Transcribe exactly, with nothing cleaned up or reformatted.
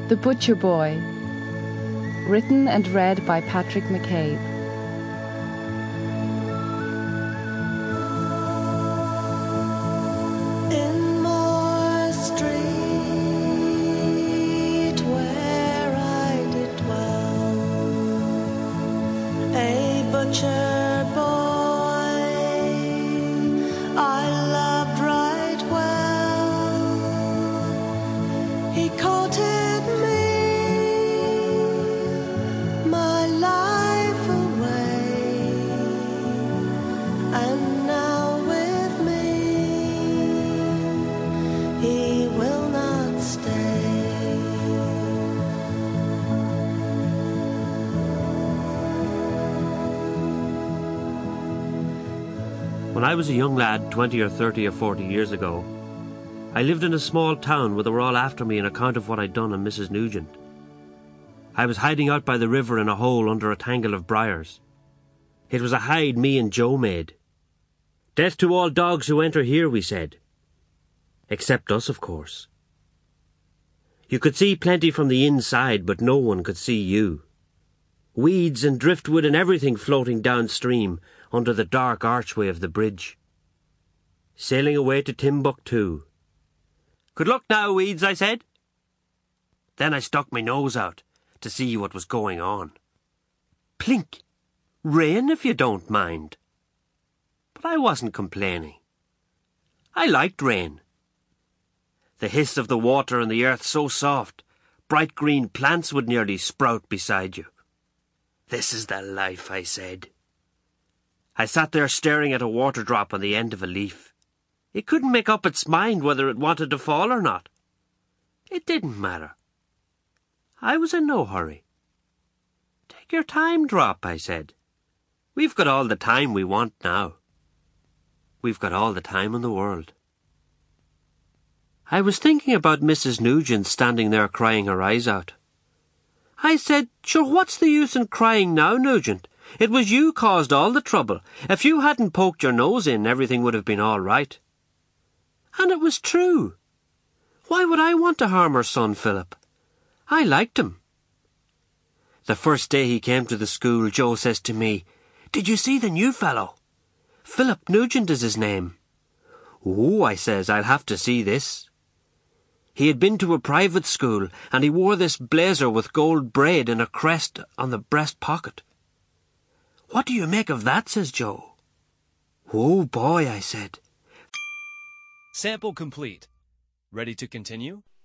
The Butcher Boy. Written and read by Patrick McCabe. In Moore Street, where I did dwell, a butcher boy I loved right well. He courted me, my life away, and now with me he will not stay. When I was a young lad, twenty or thirty or forty years ago, I lived in a small town where they were all after me on account of what I'd done on Missus Nugent. I was hiding out by the river in a hole under a tangle of briars. It was a hide me and Joe made. Death to all dogs who enter here, we said. Except us, of course. You could see plenty from the inside, but no one could see you. Weeds and driftwood and everything floating downstream under the dark archway of the bridge. Sailing away to Timbuktu. Good luck now, Weeds, I said. Then I stuck my nose out to see what was going on. Plink! Rain, if you don't mind. But I wasn't complaining. I liked rain. The hiss of the water and the earth so soft, bright green plants would nearly sprout beside you. This is the life, I said. I sat there staring at a water drop on the end of a leaf. It couldn't make up its mind whether it wanted to fall or not. It didn't matter. I was in no hurry. Take your time, drop, I said. We've got all the time we want now. We've got all the time in the world. I was thinking about Missus Nugent standing there crying her eyes out. I said, sure, what's the use in crying now, Nugent? It was you caused all the trouble. If you hadn't poked your nose in, everything would have been all right. And it was true. Why would I want to harm her son, Philip? I liked him. The first day he came to the school, Joe says to me, "Did you see the new fellow? Philip Nugent is his name." "Oh," I says, "I'll have to see this." He had been to a private school, and he wore this blazer with gold braid and a crest on the breast pocket. "What do you make of that?" says Joe. "Oh, boy," I said. Sample complete. Ready to continue?